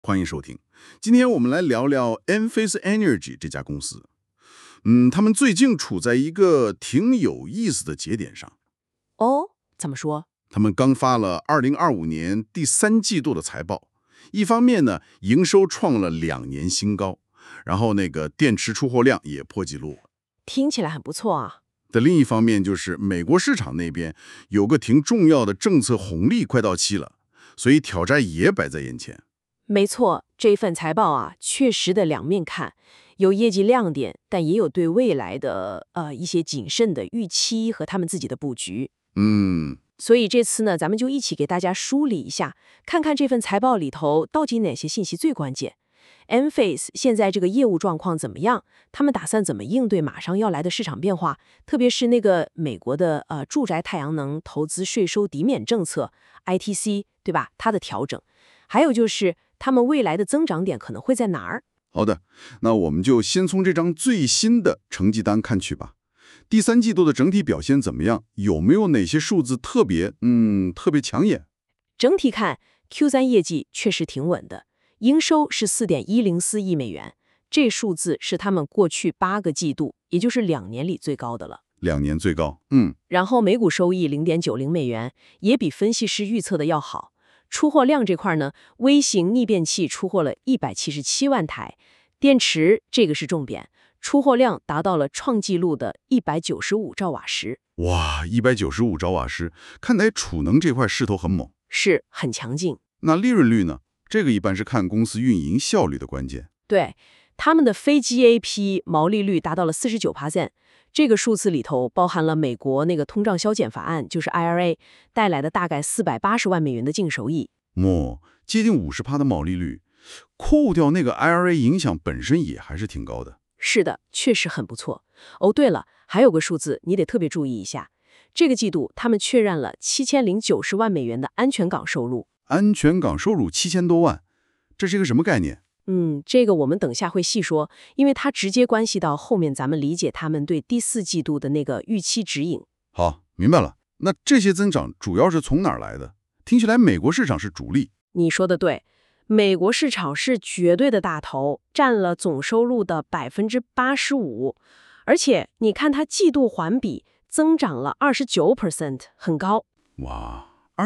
欢迎收听。今天我们来聊聊 Enphase Energy 这家公司。他们最近处在一个挺有意思的节点上。 哦，怎么说？ 他们刚发了2025年第3季度的财报，一方面呢，营收创了2年新高，然后电池出货量也破纪录。 听起来很不错啊。 的另一方面就是美国市场那边有个挺重要的政策红利快到期了，所以挑战也摆在眼前。 没错，这份财报啊，确实的两面看，有业绩亮点，但也有对未来的一些谨慎的预期和他们自己的布局。所以这次呢，咱们就一起给大家梳理一下，看看这份财报里头到底哪些信息最关键。Enphase 现在这个业务状况怎么样？他们打算怎么应对马上要来的市场变化？特别是那个美国的住宅太阳能投资税收抵免政策 ITC， 对吧？它的调整，还有就是他们未来的增长点可能会在哪儿？ 好的，那我们就先从这张最新的成绩单看去吧。第3季度的整体表现怎么样？有没有哪些数字特别抢眼？ 整体看 Q3 业绩确实挺稳的，营收是4.104亿美元，这数字是他们过去8个季度，也就是2年里最高的了。 2年最高。 然后每股收益0.90美元，也比分析师预测的要好。出货量这块呢，微型逆变器出货了177万台，电池这个是重点，出货量达到了创纪录的195兆瓦时。 哇，195兆瓦时，看来储能这块势头很猛， 是很强劲。 那利润率呢？这个一般是看公司运营效率的关键。 对，他们的非 GAAP 毛利率达到了49%，这个数字里头包含了美国那个通胀削减法案，就是 IRA 带来的大概480万美元的净收益。 接近50%的毛利率，扣掉那个 IRA 影响本身也还是挺高的。 是的，确实很不错。哦，对了，还有个数字你得特别注意一下，这个季度他们确认了7090万美元的安全港收入。 安全港收入7000多万，这是一个什么概念？ 这个我们等下会细说，因为它直接关系到后面咱们理解他们对第4季度的那个预期指引。 好，明白了。那这些增长主要是从哪儿来的？听起来美国市场是主力。 你说的对，美国市场是绝对的大头，占了总收入的85%，而且你看它季度环比增长了29%，很高。 哇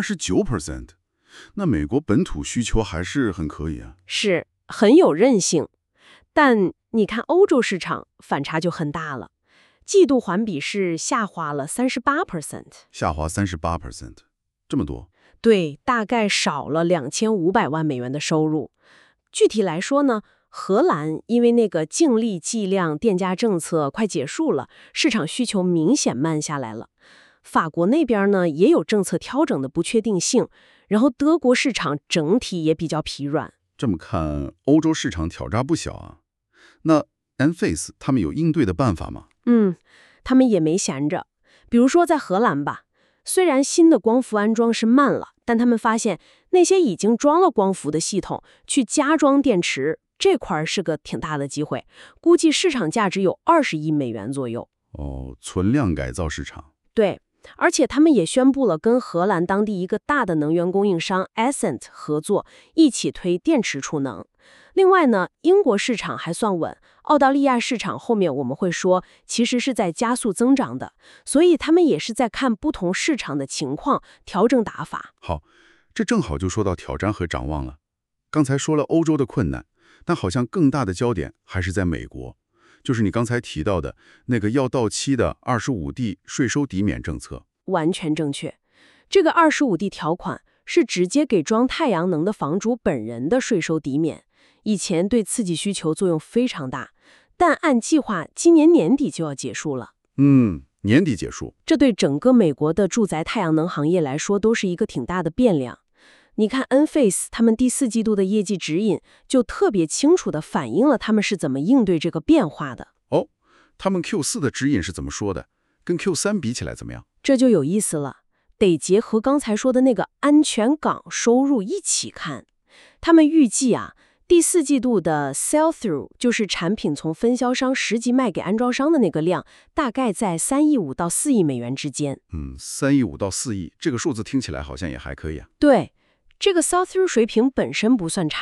，29%，那美国本土需求还是很可以啊。 是很有韧性，但你看欧洲市场反差就很大了，季度环比是下滑了38%， 下滑38%，这么多。 对，大概少了2500万美元的收入。具体来说呢，荷兰因为那个净利计量电价政策快结束了，市场需求明显慢下来了。法国那边呢也有政策调整的不确定性，然后德国市场整体也比较疲软。 这么看，欧洲市场挑战不小啊。那 Enphase 他们有应对的办法吗？ 他们也没闲着。比如说在荷兰吧，虽然新的光伏安装是慢了，但他们发现那些已经装了光伏的系统去加装电池，这块是个挺大的机会，估计市场价值有20亿美元左右。 存量改造市场。 对，而且他们也宣布了跟荷兰当地一个大的能源供应商 Essent 合作，一起推电池储能。另外呢，英国市场还算稳，澳大利亚市场后面我们会说，其实是在加速增长的，所以他们也是在看不同市场的情况调整打法。 好，这正好就说到挑战和展望了。刚才说了欧洲的困难，但好像更大的焦点还是在美国，就是你刚才提到的那个要到期的 25D 税收抵免政策。 完全正确，这个 25D 条款是直接给装太阳能的房主本人的税收抵免，以前对刺激需求作用非常大，但按计划今年年底就要结束了。 年底结束， 这对整个美国的住宅太阳能行业来说都是一个挺大的变量。你看 Enphase 他们第4季度的业绩指引就特别清楚地反映了他们是怎么应对这个变化的。 他们 Q4 的指引是怎么说的？跟 Q3 比起来怎么样？ 这就有意思了，得结合刚才说的那个安全港收入一起看。他们预计第4季度的 sell-through 就是产品从分销商实际卖给安装商的那个量，大概在3.5亿到4亿美元之间。 3.5亿到4亿，这个数字听起来好像也还可以啊。 对，这个 sell-through 水平本身不算差，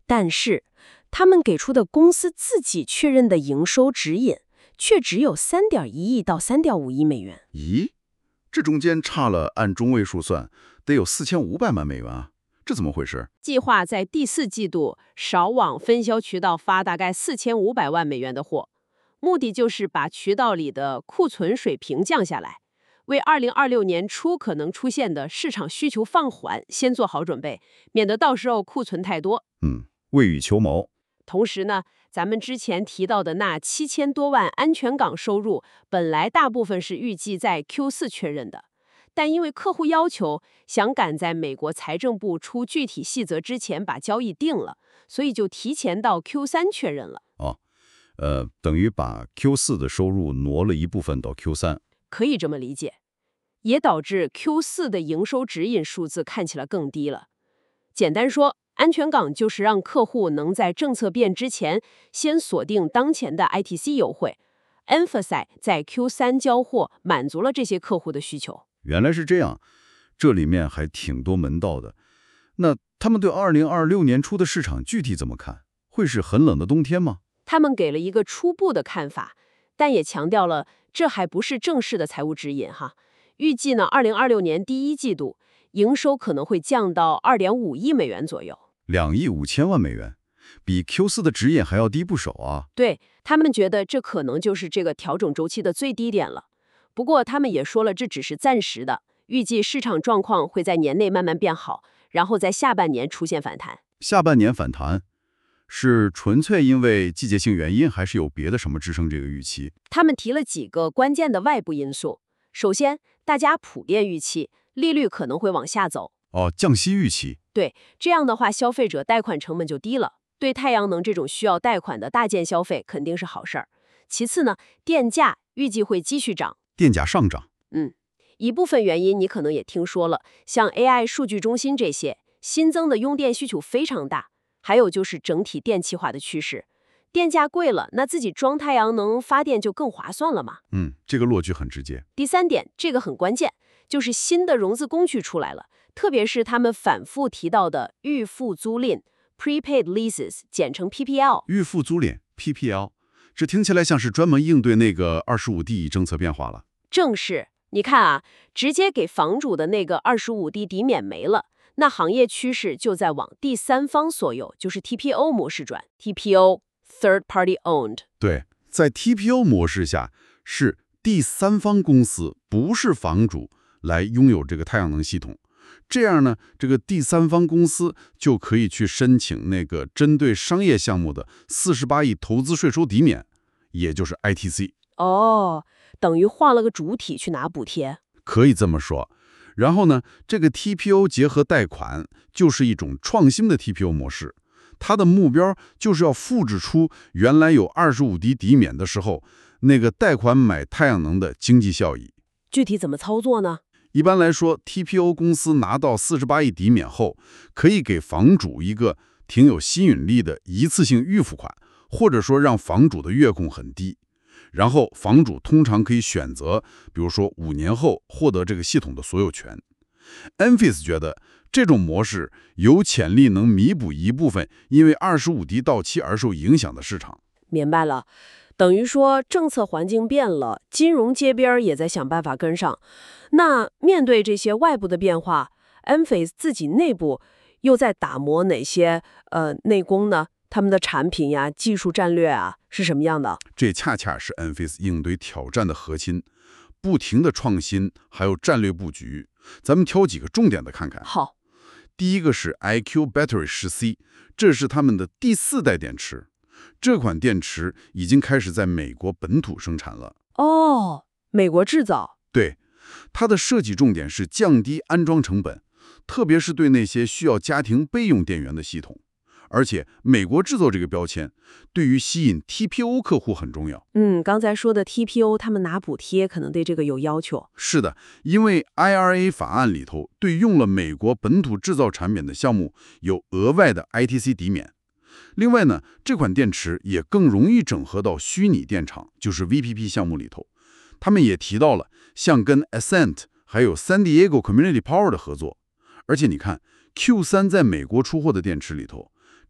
但是他们给出的公司自己确认的营收指引，却只有3.1亿到3.5亿美元。 咦，这中间差了，按中位数算，得有4500万美元啊，这怎么回事？ 计划在第4季度少往分销渠道发大概4500万美元的货，目的就是把渠道里的库存水平降下来，为2026年初可能出现的市场需求放缓先做好准备，免得到时候库存太多。 未雨绸缪。 同时呢，咱们之前提到的那7000多万安全港收入，本来大部分是预计在 Q4 确认的，但因为客户要求想赶在美国财政部出具体细则之前把交易定了，所以就提前到 Q3 确认了。 等于把 Q4 的收入挪了一部分到 Q3。 可以这么理解，也导致 Q4 的营收指引数字看起来更低了。简单说，安全港就是让客户能在政策变之前先锁定当前的 ITC 优惠 ，Enphase 在 Q3 交货，满足了这些客户的需求。 原来是这样，这里面还挺多门道的。那他们对2026年初的市场具体怎么看？会是很冷的冬天吗？ 他们给了一个初步的看法，但也强调了这还不是正式的财务指引哈。预计呢，2026年第1季度营收可能会降到2.5亿美元左右。 2亿5千万美元，比 Q4 的指引还要低不少啊。 对，他们觉得这可能就是这个调整周期的最低点了。不过他们也说了，这只是暂时的，预计市场状况会在年内慢慢变好，然后在下半年出现反弹。 下半年反弹是纯粹因为季节性原因，还是有别的什么支撑这个预期？ 他们提了几个关键的外部因素。首先，大家普遍预期利率可能会往下走。 降息预期。 对，这样的话，消费者贷款成本就低了，对太阳能这种需要贷款的大件消费肯定是好事儿。其次呢，电价预计会继续涨。 电价上涨。 一部分原因你可能也听说了，像 AI 数据中心这些，新增的用电需求非常大。还有就是整体电气化的趋势，电价贵了，那自己装太阳能发电就更划算了嘛。 这个落句很直接。 第3点，这个很关键，就是新的融资工具出来了，特别是他们反复提到的预付租赁 （prepaid leases），简称 PPL。 预付租赁 PPL， 这听起来像是专门应对那个 25D 政策变化了。 正是，你看啊，直接给房主的那个 25D 抵免没了。那行业趋势就在往第三方所有，就是 TPO 模式转。TPO Third Party Owned。 对，在 TPO 模式下，是第三方公司，不是房主来拥有这个太阳能系统。这样呢，这个第三方公司就可以去申请那个针对商业项目的48亿投资税收抵免，也就是 ITC。 等于换了个主体去拿补贴。 可以这么说。然后呢，这个 TPO 结合贷款就是一种创新的 TPO 模式，它的目标就是要复制出原来有 25D 抵免的时候那个贷款买太阳能的经济效益。 具体怎么操作呢？ 一般来说 ，TPO 公司拿到48亿抵免后，可以给房主一个挺有吸引力的一次性预付款，或者说让房主的月供很低。然后房主通常可以选择，比如说5年后获得这个系统的所有权。Enphase 觉得这种模式有潜力能弥补一部分因为 25D 到期而受影响的市场。 明白了，等于说政策环境变了，金融街边也在想办法跟上。那面对这些外部的变化 ，Enphase 自己内部又在打磨哪些内功呢？他们的产品呀、技术战略啊是什么样的？ 这恰恰是 Enphase 应对挑战的核心，不停的创新，还有战略布局。咱们挑几个重点的看看。 好， 第一个是 IQ Battery 10C， 这是他们的第4代电池。这款电池已经开始在美国本土生产了。 美国制造。 对，它的设计重点是降低安装成本，特别是对那些需要家庭备用电源的系统。而且美国制造这个标签对于吸引 TPO 客户很重要。 刚才说的 TPO 他们拿补贴可能对这个有要求。 是的，因为 IRA 法案里头对用了美国本土制造产品的项目有额外的 ITC 抵免。另外呢，这款电池也更容易整合到虚拟电厂，就是 VPP 项目里头。他们也提到了像跟 Ascent 还有 San Diego Community Power 的合作。而且你看 Q3 在美国出货的电池里头，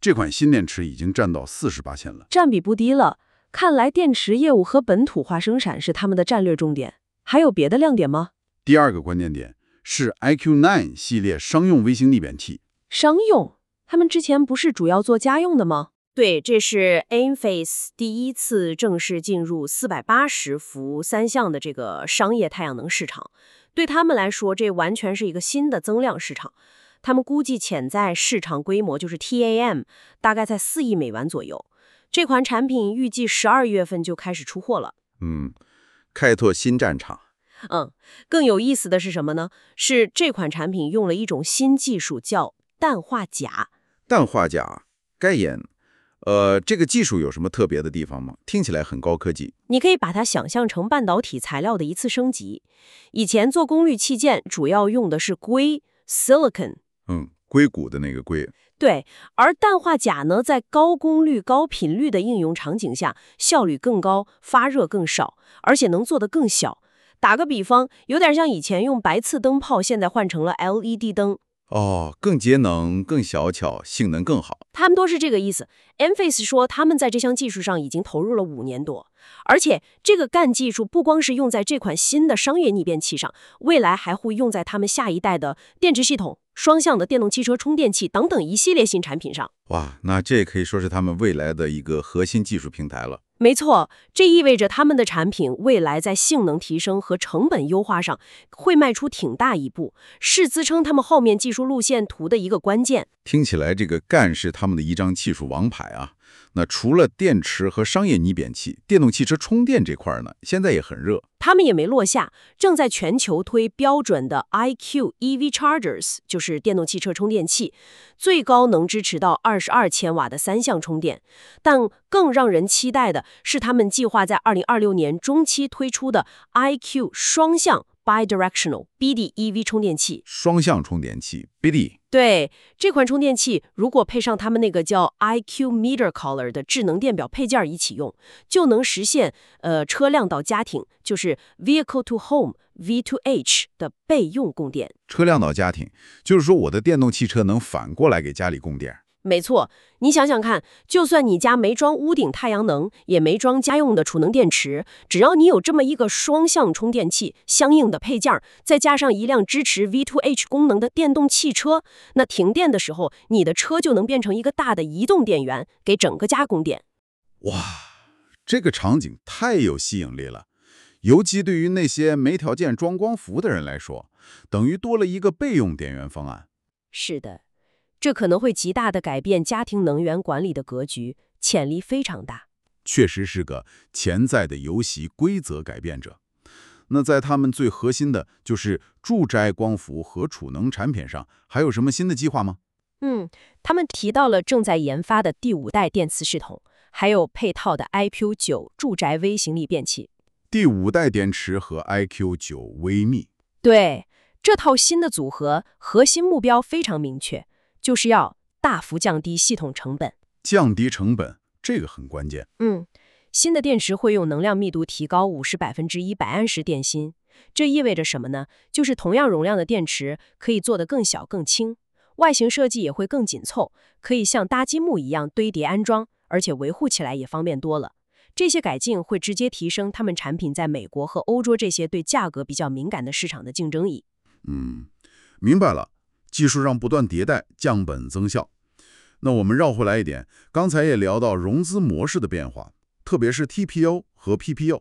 这款新电池已经占到48%了， 占比不低了。看来电池业务和本土化生产是他们的战略重点。还有别的亮点吗？ 第二个关键点是 IQ9 系列商用微型逆变器。 商用？他们之前不是主要做家用的吗？对，这是 Enphase 第一次正式进入480伏三相的这个商业太阳能市场。对他们来说，这完全是一个新的增量市场。他们估计潜在市场规模就是 TAM， 大概在4亿美元左右。这款产品预计12月份就开始出货了。 开拓新战场。 更有意思的是什么呢？是这款产品用了一种新技术，叫氮化钾。 氮化钾，该研。这个技术有什么特别的地方吗？听起来很高科技。 你可以把它想象成半导体材料的一次升级。以前做功率器件主要用的是硅 （silicon）。 硅谷的那个硅。 对，而氮化钾呢，在高功率、高频率的应用场景下，效率更高，发热更少，而且能做得更小。打个比方，有点像以前用白炽灯泡，现在换成了 LED 灯。 更节能、更小巧，性能更好。 他们都是这个意思。Enphase 说，他们在这项技术上已经投入了5年多，而且这个干技术不光是用在这款新的商业逆变器上，未来还会用在他们下一代的电池系统、双向的电动汽车充电器等等一系列新产品上。 哇，那这可以说是他们未来的一个核心技术平台了。 没错，这意味着他们的产品未来在性能提升和成本优化上会迈出挺大一步，是支撑他们后面技术路线图的一个关键。 听起来这个干是他们的一张技术王牌啊。那除了电池和商业逆变器，电动汽车充电这块呢，现在也很热。 他们也没落下，正在全球推标准的 IQ EV Chargers， 就是电动汽车充电器，最高能支持到22千瓦的3相充电。但更让人期待的是，他们计划在2026年中期推出的 IQ 双向 Bidirectional BD EV 充电器。 双向充电器 BD。 对，这款充电器如果配上他们那个叫 IQ Meter Collar 的智能电表配件一起用，就能实现车辆到家庭，就是 Vehicle to Home V2H 的备用供电。 车辆到家庭，就是说我的电动汽车能反过来给家里供电。 没错，你想想看，就算你家没装屋顶太阳能，也没装家用的储能电池，只要你有这么一个双向充电器，相应的配件，再加上一辆支持 V2H 功能的电动汽车，那停电的时候，你的车就能变成一个大的移动电源，给整个家供电。 哇，这个场景太有吸引力了，尤其对于那些没条件装光伏的人来说，等于多了一个备用电源方案。 是的。这可能会极大地改变家庭能源管理的格局，潜力非常大。 确实是个潜在的游戏规则改变者。那在他们最核心的就是住宅光伏和储能产品上，还有什么新的计划吗？ 他们提到了正在研发的第5代电磁系统，还有配套的 IQ9 住宅微型逆变器。 第5代电池和 IQ9 微密。 对，这套新的组合核心目标非常明确。就是要大幅降低系统成本。 降低成本，这个很关键。 新的电池会用能量密度提高1/50%按时电芯。这意味着什么呢？就是同样容量的电池可以做得更小更轻，外形设计也会更紧凑，可以像搭积木一样堆叠安装，而且维护起来也方便多了。这些改进会直接提升他们产品在美国和欧洲这些对价格比较敏感的市场的竞争力。 明白了。技术上不断迭代，降本增效。那我们绕回来一点，刚才也聊到融资模式的变化，特别是 TPO 和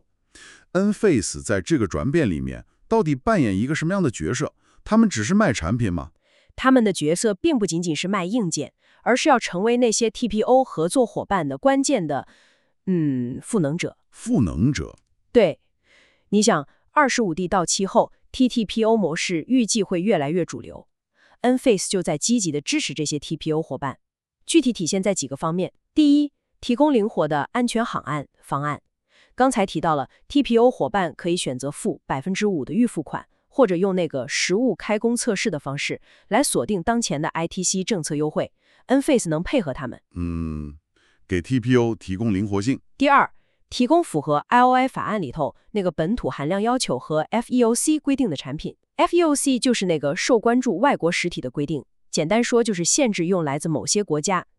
PPO。Enphase 在这个转变里面到底扮演一个什么样的角色？他们只是卖产品吗？ 他们的角色并不仅仅是卖硬件，而是要成为那些 TPO 合作伙伴的关键的赋能者。 赋能者。 对，你想25D 到期后 ，TTPO 模式预计会越来越主流。Enphase 就在积极地支持这些 TPO 伙伴，具体体现在几个方面。第一，提供灵活的安全方案。刚才提到了 TPO 伙伴可以选择付5%的预付款，或者用那个实物开工测试的方式来锁定当前的 ITC 政策优惠。Enphase 能配合他们， 给 TPO 提供灵活性。 第二，提供符合 IOI 法案里头那个本土含量要求和 FEOC 规定的产品。FEOC 就是那个受关注外国实体的规定，简单说就是限制用来自某些国家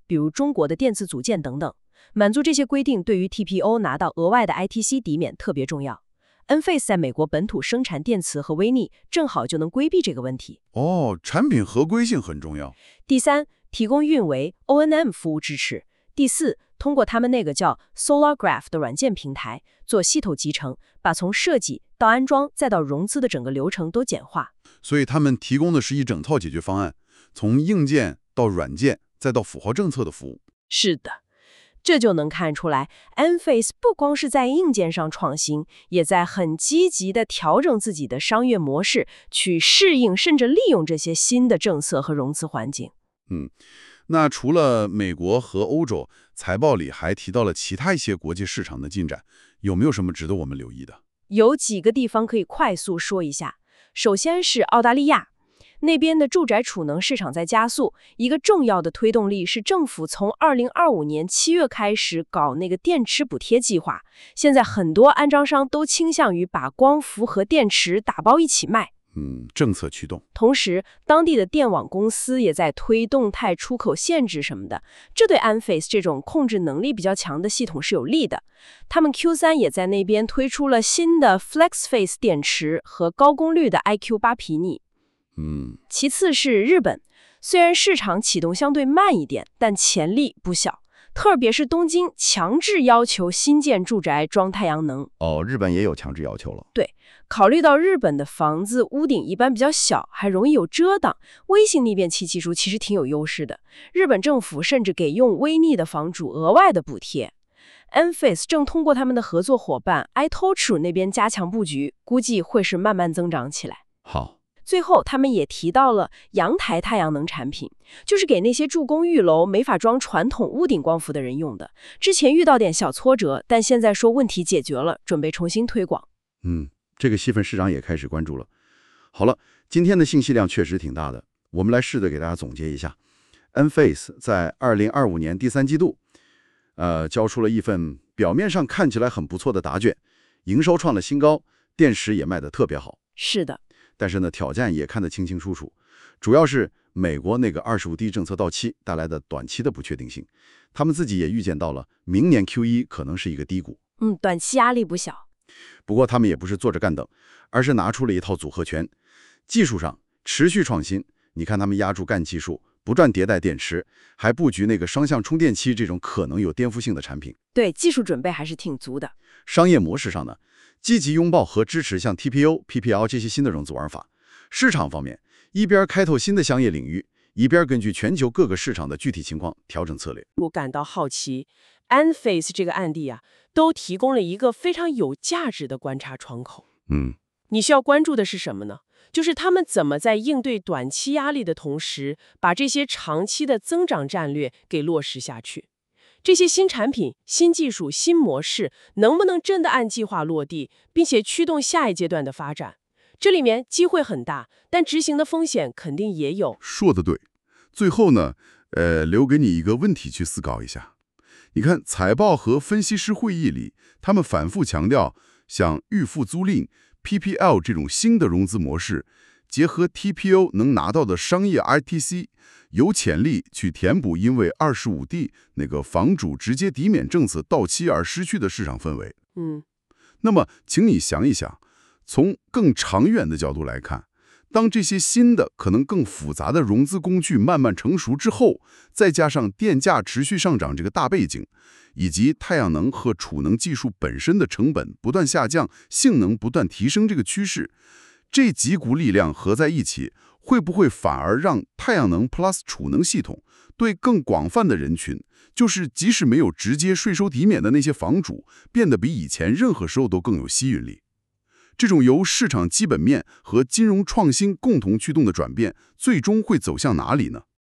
比如中国的电子组件等等。满足这些规定对于 TPO 拿到额外的 ITC 抵免特别重要。Enphase 在美国本土生产电池和微逆，正好就能规避这个问题。 哦，产品合规性很重要。 第三，提供运维 O&M 服务支持。第四，通过他们那个叫 SolarGraph 的软件平台做系统集成，把从设计到安装再到融资的整个流程都简化。 所以他们提供的是一整套解决方案，从硬件到软件，再到符号政策的服务。 是的。这就能看出来 Enphase 不光是在硬件上创新，也在很积极地调整自己的商业模式，去适应甚至利用这些新的政策和融资环境。 那除了美国和欧洲，财报里还提到了其他一些国际市场的进展，有没有什么值得我们留意的？ 有几个地方可以快速说一下。首先是澳大利亚。那边的住宅储能市场在加速，一个重要的推动力是政府从2025年7月开始搞那个电池补贴计划。现在很多安装商都倾向于把光伏和电池打包一起卖。 政策驱动。 同时，当地的电网公司也在推动态出口限制什么的，这对 Enphase 这种控制能力比较强的系统是有利的。他们 Q3 也在那边推出了新的 FlexPhase 电池和高功率的 IQ8 皮逆。其次是日本，虽然市场启动相对慢一点，但潜力不小。特别是东京强制要求新建住宅装太阳能。 日本也有强制要求了。 对，考虑到日本的房子屋顶一般比较小，还容易有遮挡，微型逆变器技术其实挺有优势的。日本政府甚至给用微逆的房主额外的补贴。Enphase 正通过他们的合作伙伴 iTOCHU 那边加强布局，估计会是慢慢增长起来。 好。 最后，他们也提到了阳台太阳能产品，就是给那些住公寓楼没法装传统屋顶光伏的人用的。之前遇到点小挫折，但现在说问题解决了，准备重新推广。 这个细分市场也开始关注了。好了，今天的信息量确实挺大的，我们来试着给大家总结一下。Enphase 在2025年第3季度，交出了一份表面上看起来很不错的答卷，营收创了新高，电池也卖得特别好。 是的。 但是呢，挑战也看得清清楚楚，主要是美国那个25D 政策到期带来的短期的不确定性，他们自己也预见到了明年 Q1 可能是一个低谷。 短期压力不小。 不过他们也不是坐着干等，而是拿出了一套组合拳，技术上持续创新。你看他们压住干技术，不断迭代电池，还布局那个双向充电器这种可能有颠覆性的产品。 对，技术准备还是挺足的。 商业模式上呢，积极拥抱和支持像 TPO、PPL 这些新的融资玩法。市场方面，一边开拓新的商业领域，一边根据全球各个市场的具体情况调整策略。 我感到好奇 ，Enphase 这个案例都提供了一个非常有价值的观察窗口。你需要关注的是什么呢？就是他们怎么在应对短期压力的同时，把这些长期的增长战略给落实下去。这些新产品、新技术、新模式能不能真的按计划落地，并且驱动下一阶段的发展？这里面机会很大，但执行的风险肯定也有。 说得对。最后呢，留给你一个问题去思考一下。你看财报和分析师会议里，他们反复强调，像预付租赁、PPL 这种新的融资模式，结合 TPO 能拿到的商业 ITC， 有潜力去填补因为25D 那个房主直接抵免政策到期而失去的市场氛围。那么，请你想一想，从更长远的角度来看，当这些新的可能更复杂的融资工具慢慢成熟之后，再加上电价持续上涨这个大背景，以及太阳能和储能技术本身的成本不断下降、性能不断提升这个趋势，这几股力量合在一起，会不会反而让太阳能 plus 储能系统对更广泛的人群，就是即使没有直接税收抵免的那些房主，变得比以前任何时候都更有吸引力？这种由市场基本面和金融创新共同驱动的转变，最终会走向哪里呢？